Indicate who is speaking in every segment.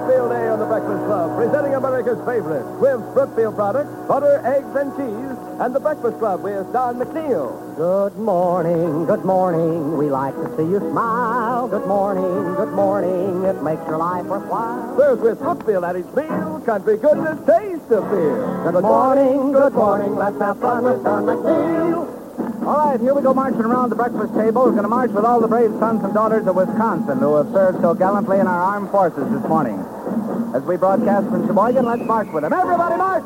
Speaker 1: Brookfield Day on the Breakfast Club, presenting America's favorite, Swift's Brookfield products, butter, eggs, and cheese, and the Breakfast Club with Don McNeil.
Speaker 2: Good morning, good morning. We like to see you smile. Good morning, good morning. It makes your life worthwhile.
Speaker 1: Served with Brookfield at its meal, country goodness taste of beer.
Speaker 2: Good morning, good morning. Let's have fun with Don McNeil.
Speaker 3: All right, here we go marching around the breakfast table. We're going to march with all the brave sons and daughters of Wisconsin who have served so gallantly in our armed forces this morning. As we broadcast from Sheboygan, let's march with them. Everybody march!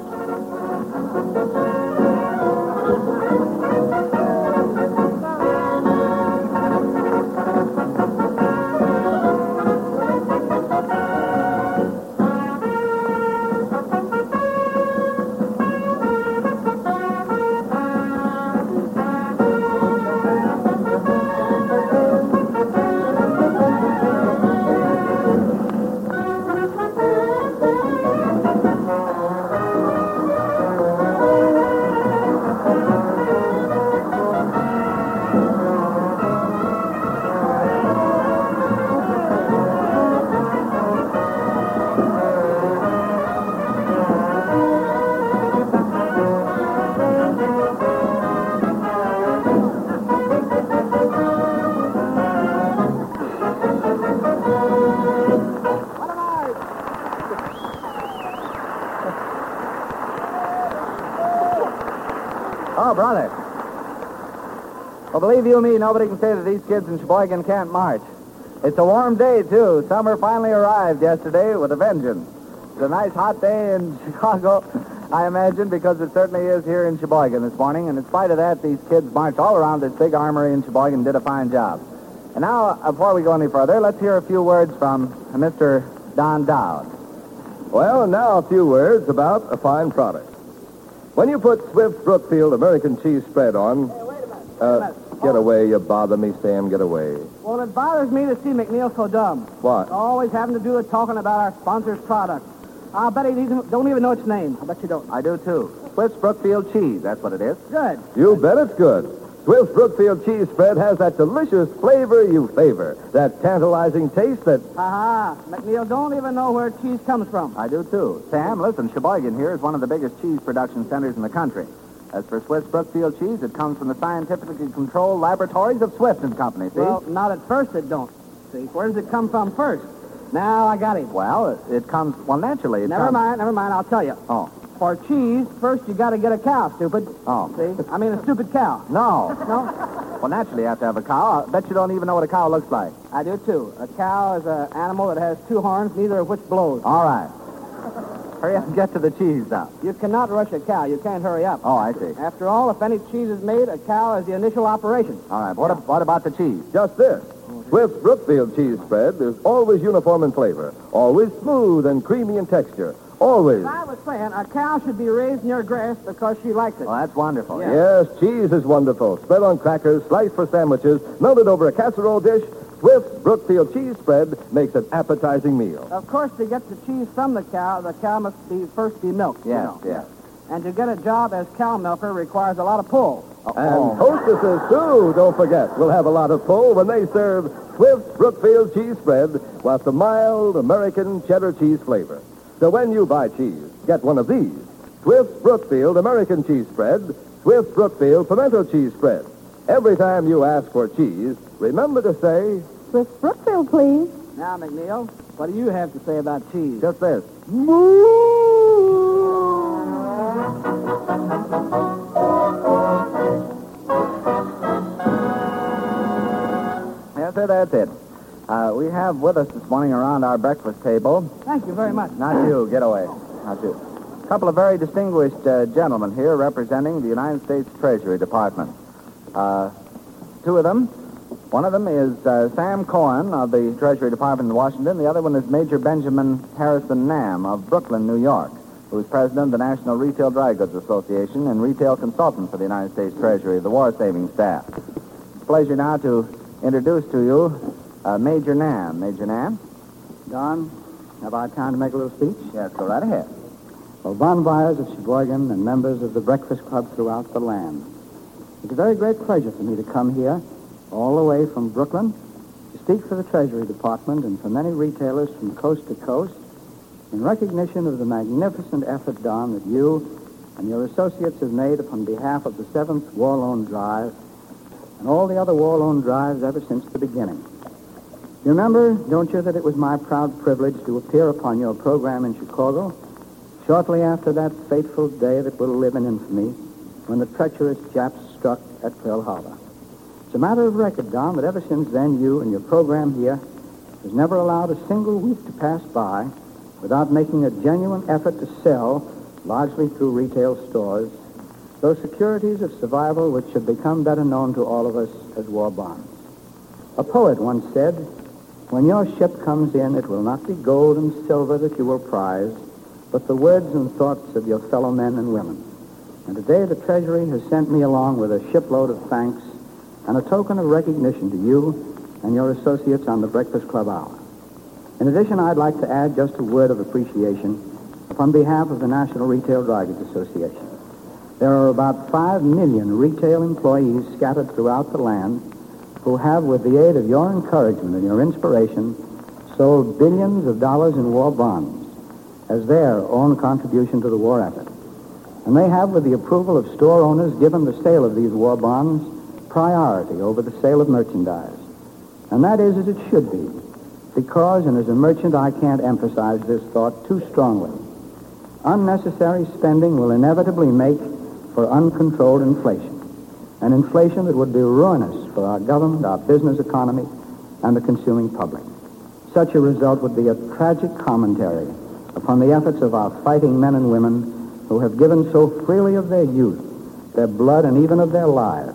Speaker 3: Oh, brother. Well, believe you me, nobody can say that these kids in Sheboygan can't march. It's a warm day, too. Summer finally arrived yesterday with a vengeance. It's a nice hot day in Chicago, I imagine, because it certainly is here in Sheboygan this morning. And in spite of that, these kids marched all around this big armory in Sheboygan and did a fine job. And now, before we go any further, let's hear a few words from Mr. Don Dowd.
Speaker 1: Well, and now a few words about a fine product. When you put Swift's Brookfield American cheese spread on...
Speaker 4: Hey, wait a minute.
Speaker 1: Get away, you bother me, Sam, get away.
Speaker 4: Well, it bothers me to see McNeil so dumb.
Speaker 1: What?
Speaker 4: Always having to do with talking about our sponsor's product. I'll bet he don't even know its name. I bet you don't.
Speaker 3: I do, too. Swift's Brookfield cheese, that's what it is.
Speaker 4: Good.
Speaker 1: You bet it's good. Swift's Brookfield cheese spread has that delicious flavor you favor. That tantalizing taste that...
Speaker 4: Aha. McNeil don't even know where cheese comes from.
Speaker 3: I do, too. Sam, listen, Sheboygan here is one of the biggest cheese production centers in the country. As for Swift's Brookfield cheese, it comes from the scientifically controlled laboratories of Swift and Company, see?
Speaker 4: Well, not at first it don't. See, where does it come from first? Now I got him.
Speaker 3: Well, it comes, well, naturally.
Speaker 4: Never mind, I'll tell you.
Speaker 3: Oh.
Speaker 4: For cheese, first you got to get a cow, stupid.
Speaker 3: Oh.
Speaker 4: See? I mean a stupid cow.
Speaker 3: No.
Speaker 4: No?
Speaker 3: Well, naturally you have to have a cow. I bet you don't even know what a cow looks like.
Speaker 4: I do, too. A cow is an animal that has two horns, neither of which blows.
Speaker 3: All right. Hurry up and get to the cheese now.
Speaker 4: You cannot rush a cow. You can't hurry up.
Speaker 3: Oh, I see.
Speaker 4: After all, if any cheese is made, a cow is the initial operation.
Speaker 3: All right. What about the cheese?
Speaker 1: Just this. Swift's Brookfield cheese spread is always uniform in flavor, always smooth and creamy in texture, always.
Speaker 4: As I was saying, a cow should be raised near grass because she likes it.
Speaker 3: Well, that's wonderful.
Speaker 4: Yeah.
Speaker 1: Yes, cheese is wonderful. Spread on crackers, sliced for sandwiches, melted over a casserole dish. Swift's Brookfield cheese spread makes an appetizing meal.
Speaker 4: Of course, to get the cheese from the cow must first be milked.
Speaker 3: Yes,
Speaker 4: you know.
Speaker 3: yes.
Speaker 4: And to get a job as cow milker requires a lot of pull.
Speaker 1: And hostesses, too, don't forget, will have a lot of pull when they serve Swift's Brookfield cheese spread with the mild American cheddar cheese flavor. So when you buy cheese, get one of these. Swift's Brookfield American cheese spread, Swift's Brookfield pimento cheese spread. Every time you ask for cheese, remember to say...
Speaker 5: Swift's Brookfield, please.
Speaker 4: Now, McNeil, what do you have to say about cheese?
Speaker 3: Just this. Yes, sir, that's it. We have with us this morning around our breakfast table...
Speaker 4: Thank you very much.
Speaker 3: Not you. Get away. Not you. A couple of very distinguished gentlemen here representing the United States Treasury Department. Two of them. One of them is Sam Cohen of the Treasury Department in Washington. The other one is Major Benjamin Harrison Nam of Brooklyn, New York, who is president of the National Retail Dry Goods Association and retail consultant for the United States Treasury, the War Savings Staff. It's a pleasure now to introduce to you Major Nam. Major Nam?
Speaker 2: Don, have I time to make a little speech?
Speaker 3: Yes, go right ahead.
Speaker 2: Well, bonfires of Sheboygan and members of the Breakfast Club throughout the land. It's a very great pleasure for me to come here, all the way from Brooklyn, to
Speaker 6: speak for the Treasury Department and for many retailers from coast to coast in recognition of the magnificent effort, Don, that you and your associates have made upon behalf of the 7th War Loan Drive and all the other war loan drives ever since the beginning. You remember, don't you, that it was my proud privilege to appear upon your program in Chicago shortly after that fateful day that will live in infamy when the treacherous Japs struck at Pearl Harbor. It's a matter of record, Don, that ever since then you and your program here has never allowed a single week to pass by without making a genuine effort to sell, largely through retail stores, those securities of survival which have become better known to all of us as war bonds. A poet once said, "When your ship comes in, it will not be gold and silver that you will prize, but the words and thoughts of your fellow men and women." And today the Treasury has sent me along with a shipload of thanks and a token of recognition to you and your associates on the Breakfast Club Hour. In addition, I'd like to add just a word of appreciation upon behalf of the National Retail Drivers Association. There are about 5 million retail employees scattered throughout the land who have, with the aid of your encouragement and your inspiration, sold billions of dollars in war bonds as their own contribution to the war effort. And they have, with the approval of store owners, given the sale of these war bonds priority over the sale of merchandise. And that is as it should be, because, and as a merchant I can't emphasize this thought too strongly, unnecessary spending will inevitably make for uncontrolled inflation, an inflation that would be ruinous for our government, our business economy, and the consuming public. Such a result would be a tragic commentary upon the efforts of our fighting men and women who have given so freely of their youth, their blood, and even of their lives,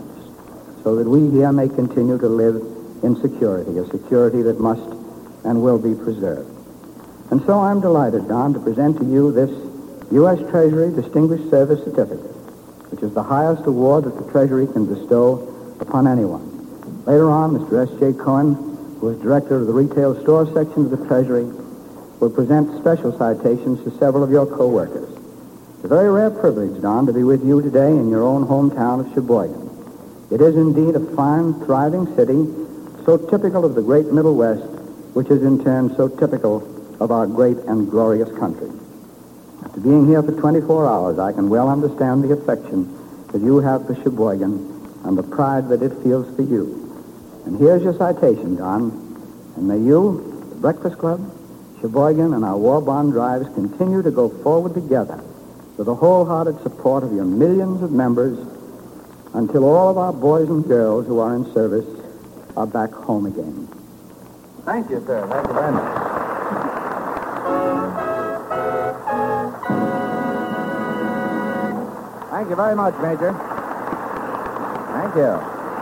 Speaker 6: so that we here may continue to live in security, a security that must and will be preserved. And so I'm delighted, Don, to present to you this U.S. Treasury Distinguished Service Certificate, which is the highest award that the Treasury can bestow upon anyone. Later on, Mr. S.J. Cohen, who is director of the retail store section of the Treasury, will present special citations to several of your co-workers. It's a very rare privilege, Don, to be with you today in your own hometown of Sheboygan. It is indeed a fine, thriving city, so typical of the great Middle West, which is in turn so typical of our great and glorious country. After being here for 24 hours, I can well understand the affection that you have for Sheboygan and the pride that it feels for you. And here's your citation, Don. And may you, the Breakfast Club, Sheboygan, and our war bond drives continue to go forward together with the wholehearted support of your millions of members until all of our boys and girls who are in service are back home again.
Speaker 3: Thank you, sir. Thank you very much. Thank you very much, Major. Thank you.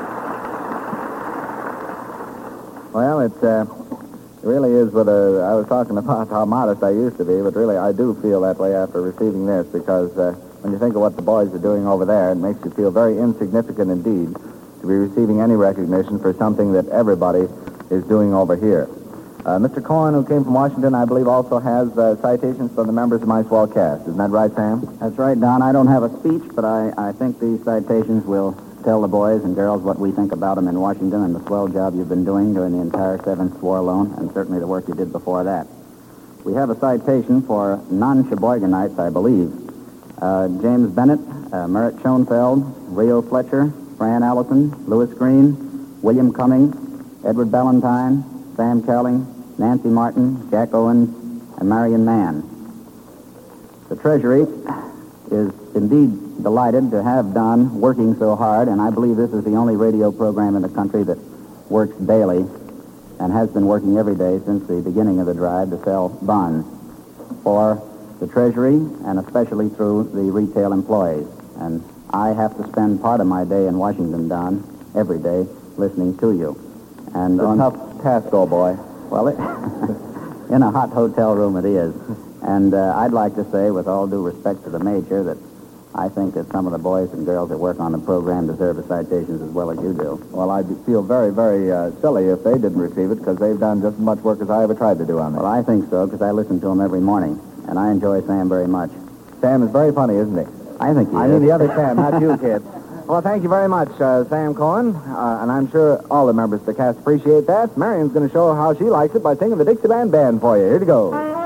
Speaker 3: Well, it really is what I was talking about how modest I used to be, but really I do feel that way after receiving this because when you think of what the boys are doing over there, it makes you feel very insignificant indeed to be receiving any recognition for something that everybody is doing over here. Mr. Cohen, who came from Washington, I believe also has citations from the members of my swell cast. Isn't that right, Sam?
Speaker 7: That's right, Don. I don't have a speech, but I think these citations will tell the boys and girls what we think about them in Washington and the swell job you've been doing during the entire 7th War Loan, and certainly the work you did before that. We have a citation for non-Sheboygenites, I believe. James Bennett, Merritt Schoenfeld, Rio Fletcher, Fran Allison, Lewis Green, William Cummings, Edward Ballantyne, Sam Cowling, Nancy Martin, Jack Owens, and Marion Mann. The Treasury is indeed delighted to have Don working so hard, and I believe this is the only radio program in the country that works daily and has been working every day since the beginning of the drive to sell bonds for the Treasury and especially through the retail employees. And I have to spend part of my day in Washington, Don, every day, listening to you. And
Speaker 3: It's a tough task, old boy.
Speaker 7: Well, in a hot hotel room it is. And I'd like to say, with all due respect to the Major, that I think that some of the boys and girls that work on the program deserve the citations as well as you do.
Speaker 3: Well, I'd feel very, very silly if they didn't receive it because they've done just as much work as I ever tried to do on this.
Speaker 7: Well, I think so, because I listen to them every morning, and I enjoy Sam very much.
Speaker 3: Sam is very funny, isn't he?
Speaker 7: I think he
Speaker 3: I
Speaker 7: is.
Speaker 3: mean the other Sam, not you, kid. Well, thank you very much, Sam Cohen. And I'm sure all the members of the cast appreciate that. Marion's going to show how she likes it by singing the Dixieland Band for you. Here you go.